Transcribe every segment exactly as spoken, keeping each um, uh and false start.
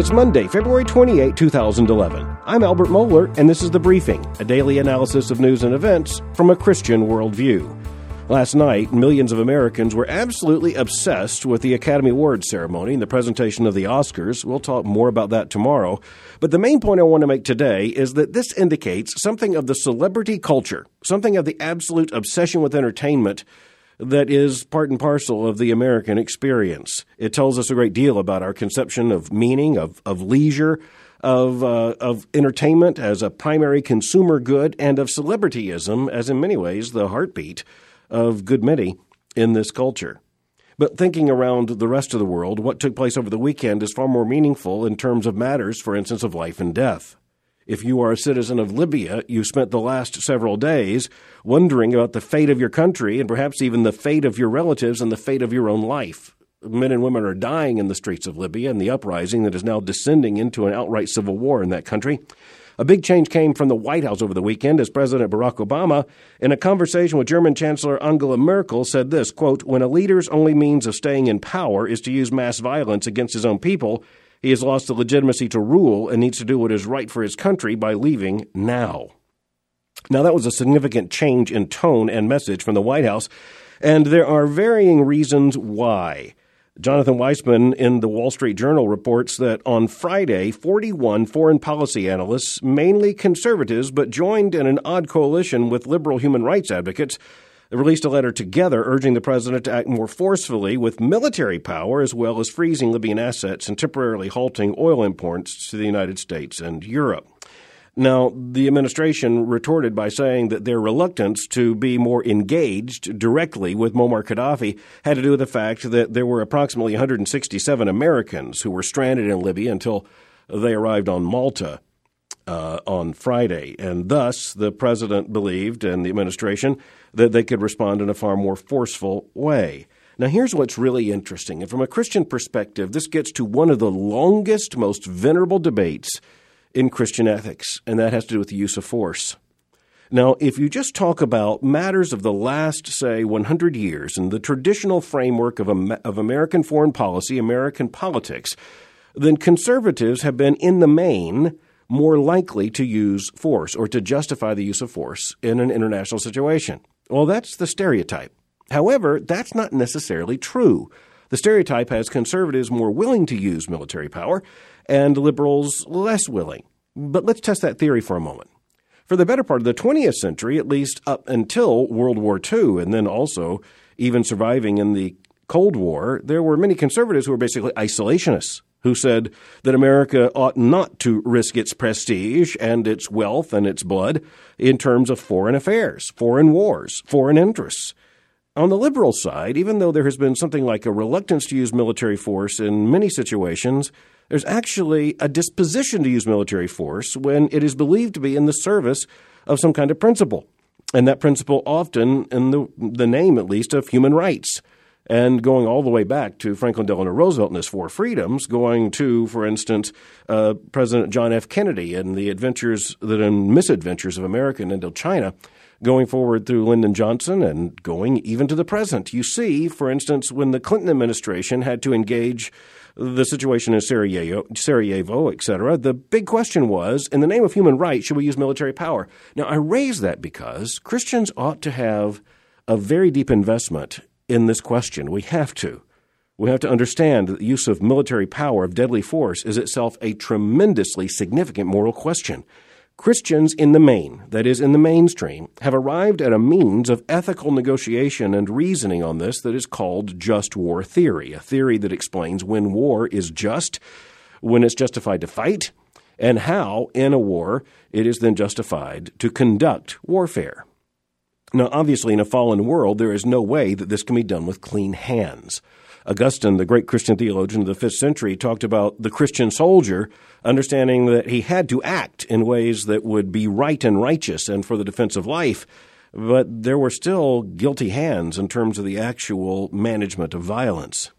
It's Monday, February twenty-eighth, two thousand eleven. I'm Albert Moeller, and this is The Briefing, a daily analysis of news and events from a Christian worldview. Last night, millions of Americans were absolutely obsessed with the Academy Awards ceremony and the presentation of the Oscars. We'll talk more about that tomorrow. But the main point I want to make today is that this indicates something of the celebrity culture, something of the absolute obsession with entertainment that is part and parcel of the American experience. It tells us a great deal about our conception of meaning, of, of leisure, of uh, of entertainment as a primary consumer good, and of celebrityism as, in many ways, the heartbeat of good many in this culture. But thinking around the rest of the world, what took place over the weekend is far more meaningful in terms of matters, for instance, of life and death. If you are a citizen of Libya, you spent the last several days wondering about the fate of your country and perhaps even the fate of your relatives and the fate of your own life. Men and women are dying in the streets of Libya in the uprising that is now descending into an outright civil war in that country. A big change came from the White House over the weekend as President Barack Obama, in a conversation with German Chancellor Angela Merkel, said this, quote, "When a leader's only means of staying in power is to use mass violence against his own people, he has lost the legitimacy to rule and needs to do what is right for his country by leaving now." Now, that was a significant change in tone and message from the White House, and there are varying reasons why. Jonathan Weissman in the Wall Street Journal reports that on Friday, forty-one foreign policy analysts, mainly conservatives, but joined in an odd coalition with liberal human rights advocates, released a letter together urging the president to act more forcefully with military power, as well as freezing Libyan assets and temporarily halting oil imports to the United States and Europe. Now, the administration retorted by saying that their reluctance to be more engaged directly with Muammar Gaddafi had to do with the fact that there were approximately one hundred sixty-seven Americans who were stranded in Libya until they arrived on Malta uh, on Friday. And thus, the president believed, and the administration, that they could respond in a far more forceful way. Now, here's what's really interesting. And from a Christian perspective, this gets to one of the longest, most venerable debates in Christian ethics, and that has to do with the use of force. Now, if you just talk about matters of the last, say, one hundred years and the traditional framework of, of American foreign policy, American politics, then conservatives have been, in the main, more likely to use force or to justify the use of force in an international situation. Well, that's the stereotype. However, that's not necessarily true. The stereotype has conservatives more willing to use military power and liberals less willing. But let's test that theory for a moment. For the better part of the twentieth century, at least up until World War Two, and then also even surviving in the Cold War, there were many conservatives who were basically isolationists, who said that America ought not to risk its prestige and its wealth and its blood in terms of foreign affairs, foreign wars, foreign interests. On the liberal side, even though there has been something like a reluctance to use military force in many situations, there's actually a disposition to use military force when it is believed to be in the service of some kind of principle. And that principle often in the, the name, at least, of human rights. And going all the way back to Franklin Delano Roosevelt and his Four Freedoms, going to, for instance, uh, President John F. Kennedy and the adventures and misadventures of America in Indochina, going forward through Lyndon Johnson and going even to the present. You see, for instance, when the Clinton administration had to engage the situation in Sarajevo, Sarajevo, et cetera, the big question was, in the name of human rights, should we use military power? Now, I raise that because Christians ought to have a very deep investment in this question. We have to. We have to understand that the use of military power, of deadly force, is itself a tremendously significant moral question. Christians in the main, that is, in the mainstream, have arrived at a means of ethical negotiation and reasoning on this that is called just war theory, a theory that explains when war is just, when it's justified to fight, and how, in a war, it is then justified to conduct warfare. Now, obviously, in a fallen world, there is no way that this can be done with clean hands. Augustine, the great Christian theologian of the fifth century, talked about the Christian soldier understanding that he had to act in ways that would be right and righteous and for the defense of life, but there were still guilty hands in terms of the actual management of violence.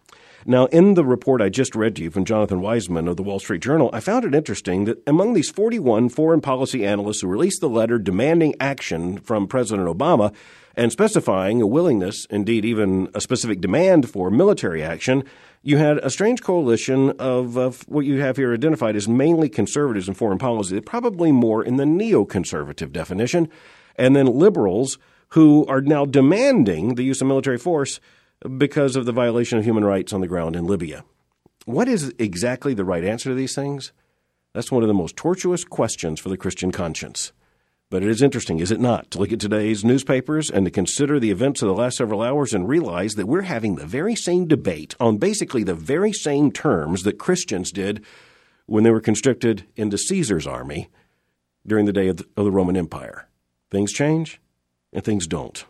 Now, in the report I just read to you from Jonathan Weisman of the Wall Street Journal, I found it interesting that among these forty-one foreign policy analysts who released the letter demanding action from President Obama and specifying a willingness, indeed even a specific demand for military action, you had a strange coalition of, of what you have here identified as mainly conservatives in foreign policy, probably more in the neoconservative definition, and then liberals who are now demanding the use of military force because of the violation of human rights on the ground in Libya. What is exactly the right answer to these things? That's one of the most tortuous questions for the Christian conscience. But it is interesting, is it not, to look at today's newspapers and to consider the events of the last several hours and realize that we're having the very same debate on basically the very same terms that Christians did when they were conscripted into Caesar's army during the day of the, of the Roman Empire. Things change and things don't.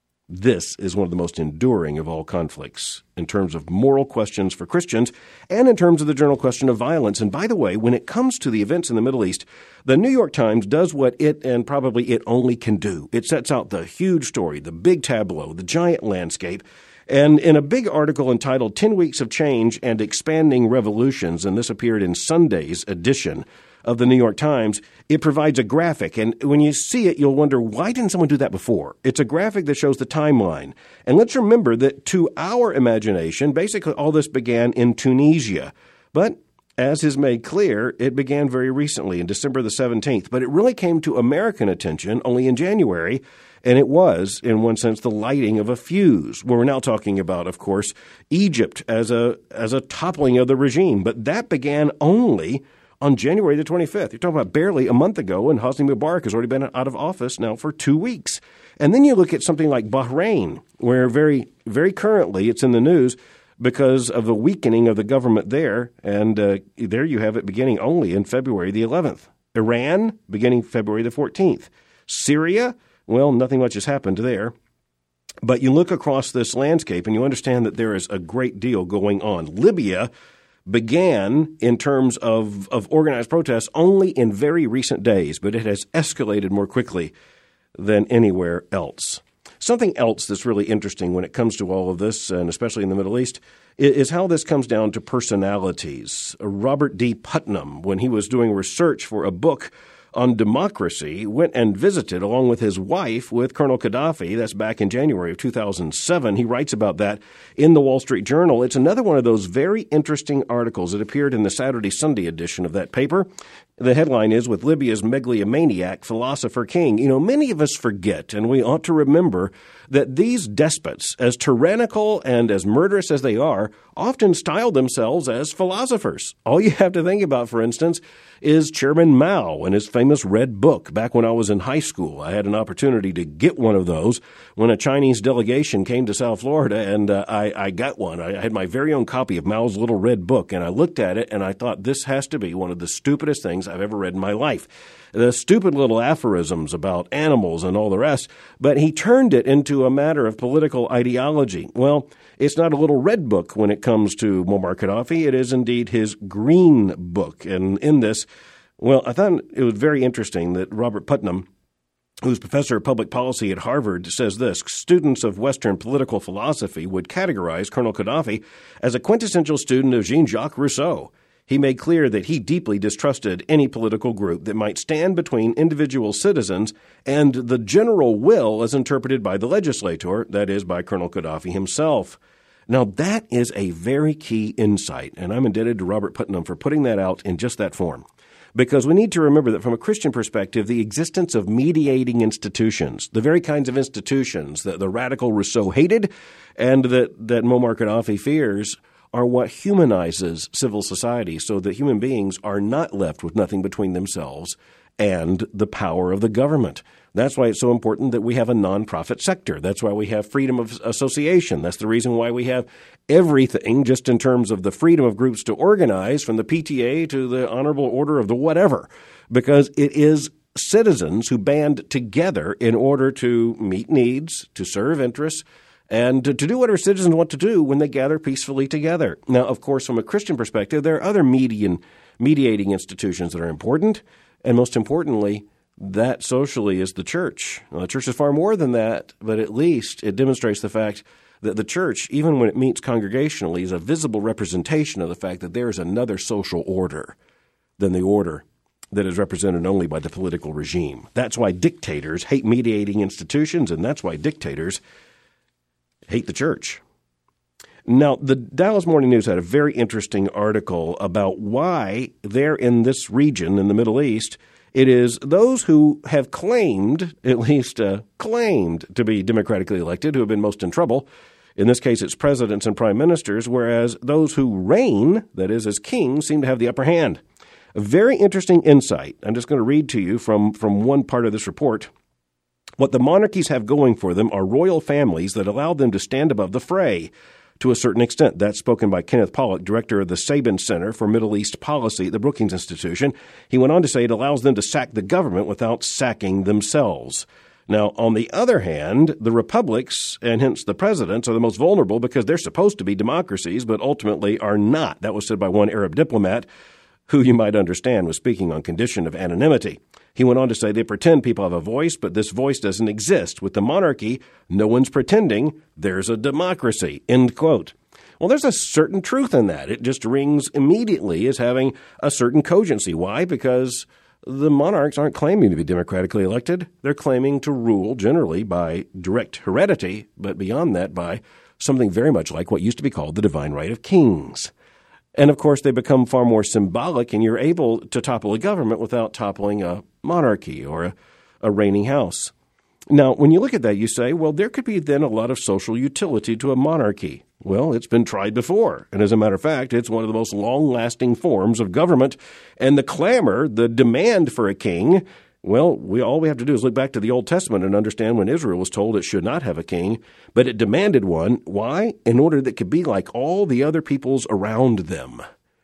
This is one of the most enduring of all conflicts in terms of moral questions for Christians and in terms of the general question of violence. And by the way, when it comes to the events in the Middle East, the New York Times does what it and probably it only can do. It sets out the huge story, the big tableau, the giant landscape. And in a big article entitled ten Weeks of Change and Expanding Revolutions, and this appeared in Sunday's edition of the New York Times, it provides a graphic. And when you see it, you'll wonder, why didn't someone do that before? It's a graphic that shows the timeline. And let's remember that to our imagination, basically all this began in Tunisia. But as is made clear, it began very recently, in December the seventeenth. But it really came to American attention only in January, and it was, in one sense, the lighting of a fuse. Well, we're now talking about, of course, Egypt as a as a toppling of the regime. But that began only on January the twenty-fifth. You're talking about barely a month ago, and Hosni Mubarak has already been out of office now for two weeks. And then you look at something like Bahrain, where very, very currently it's in the news because of the weakening of the government there, and uh, there you have it beginning only in February the eleventh. Iran, beginning February the fourteenth. Syria, well, nothing much has happened there. But you look across this landscape and you understand that there is a great deal going on. Libya began in terms of, of organized protests only in very recent days, but it has escalated more quickly than anywhere else. Something else that's really interesting when it comes to all of this, and especially in the Middle East, is how this comes down to personalities. Robert D. Putnam, when he was doing research for a book on democracy, went and visited, along with his wife, with Colonel Gaddafi. That's back in January of two thousand seven. He writes about that in the Wall Street Journal. It's another one of those very interesting articles that appeared in the Saturday-Sunday edition of that paper. The headline is, "With Libya's megalomaniac philosopher king." You know, many of us forget, and we ought to remember, that these despots, as tyrannical and as murderous as they are, often style themselves as philosophers. All you have to think about, for instance, is Chairman Mao and his famous Red Book. Back when I was in high school, I had an opportunity to get one of those when a Chinese delegation came to South Florida, and uh, I, I got one. I had my very own copy of Mao's Little Red Book, and I looked at it, and I thought, this has to be one of the stupidest things I've ever read in my life. The stupid little aphorisms about animals and all the rest, but he turned it into a matter of political ideology. Well, it's not a little red book when it comes to Muammar Gaddafi. It is indeed his green book. And in this, well, I thought it was very interesting that Robert Putnam, who's professor of public policy at Harvard, says this: students of Western political philosophy would categorize Colonel Gaddafi as a quintessential student of Jean-Jacques Rousseau. He made clear that he deeply distrusted any political group that might stand between individual citizens and the general will as interpreted by the legislator, that is, by Colonel Gaddafi himself. Now, that is a very key insight, and I'm indebted to Robert Putnam for putting that out in just that form. Because we need to remember that from a Christian perspective, the existence of mediating institutions, the very kinds of institutions that the radical Rousseau hated and that, that Muammar Gaddafi fears, are what humanizes civil society so that human beings are not left with nothing between themselves and the power of the government. That's why it's so important that we have a nonprofit sector. That's why we have freedom of association. That's the reason why we have everything just in terms of the freedom of groups to organize, from the P T A to the Honorable Order of the whatever, because it is citizens who band together in order to meet needs, to serve interests, and to, to do what our citizens want to do when they gather peacefully together. Now, of course, from a Christian perspective, there are other median, mediating institutions that are important, and most importantly, that socially is the church. Well, the church is far more than that, but at least it demonstrates the fact that the church, even when it meets congregationally, is a visible representation of the fact that there is another social order than the order that is represented only by the political regime. That's why dictators hate mediating institutions, and that's why dictators hate the church. Now, the Dallas Morning News had a very interesting article about why there in this region in the Middle East, it is those who have claimed, at least uh, claimed to be democratically elected, who have been most in trouble. In this case, it's presidents and prime ministers, whereas those who reign, that is, as kings, seem to have the upper hand. A very interesting insight. I'm just going to read to you from, from one part of this report. What the monarchies have going for them are royal families that allow them to stand above the fray to a certain extent. That's spoken by Kenneth Pollock, director of the Sabin Center for Middle East Policy at the Brookings Institution. He went on to say it allows them to sack the government without sacking themselves. Now, on the other hand, the republics, and hence the presidents, are the most vulnerable because they're supposed to be democracies, but ultimately are not. That was said by one Arab diplomat who you might understand was speaking on condition of anonymity. He went on to say they pretend people have a voice, but this voice doesn't exist. With the monarchy, no one's pretending there's a democracy, end quote. Well, there's a certain truth in that. It just rings immediately as having a certain cogency. Why? Because the monarchs aren't claiming to be democratically elected. They're claiming to rule generally by direct heredity, but beyond that by something very much like what used to be called the divine right of kings. And, of course, they become far more symbolic, and you're able to topple a government without toppling a monarchy or a, a reigning house. Now, when you look at that, you say, well, there could be then a lot of social utility to a monarchy. Well, it's been tried before. And as a matter of fact, it's one of the most long-lasting forms of government. And the clamor, the demand for a king, well, we all we have to do is look back to the Old Testament and understand when Israel was told it should not have a king, but it demanded one. Why? In order that it could be like all the other peoples around them.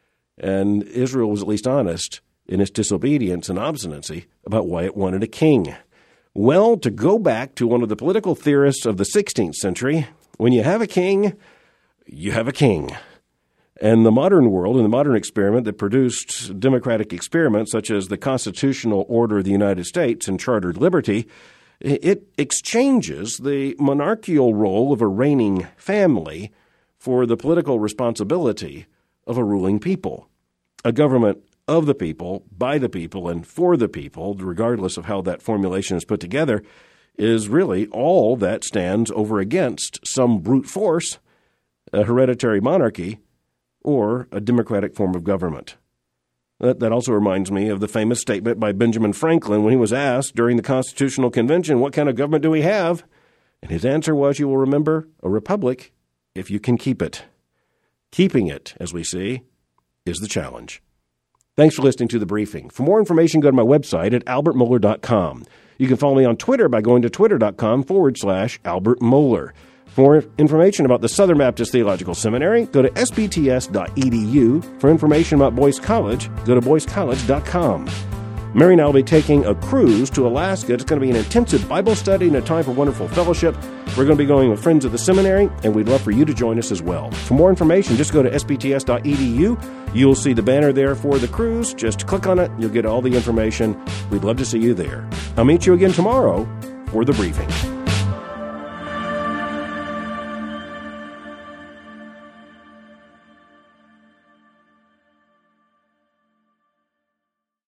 And Israel was at least honest in its disobedience and obstinacy about why it wanted a king. Well, to go back to one of the political theorists of the sixteenth century, when you have a king, you have a king. And the modern world and the modern experiment that produced democratic experiments such as the constitutional order of the United States and chartered liberty, it exchanges the monarchical role of a reigning family for the political responsibility of a ruling people. A government of the people, by the people, and for the people, regardless of how that formulation is put together, is really all that stands over against some brute force, a hereditary monarchy, or a democratic form of government. That, that also reminds me of the famous statement by Benjamin Franklin when he was asked during the Constitutional Convention, what kind of government do we have? And his answer was, you will remember, a republic if you can keep it. Keeping it, as we see, is the challenge. Thanks for listening to The Briefing. For more information, go to my website at albert mohler dot com. You can follow me on Twitter by going to twitter.com forward slash Albert Mohler. For more information about the Southern Baptist Theological Seminary, go to s b t s dot e d u. For information about Boyce College, go to boyce college dot com. Mary and I will be taking a cruise to Alaska. It's going to be an intensive Bible study and a time for wonderful fellowship. We're going to be going with friends of the seminary, and we'd love for you to join us as well. For more information, just go to s b t s dot e d u. You'll see the banner there for the cruise. Just click on it. You'll get all the information. We'd love to see you there. I'll meet you again tomorrow for The Briefing.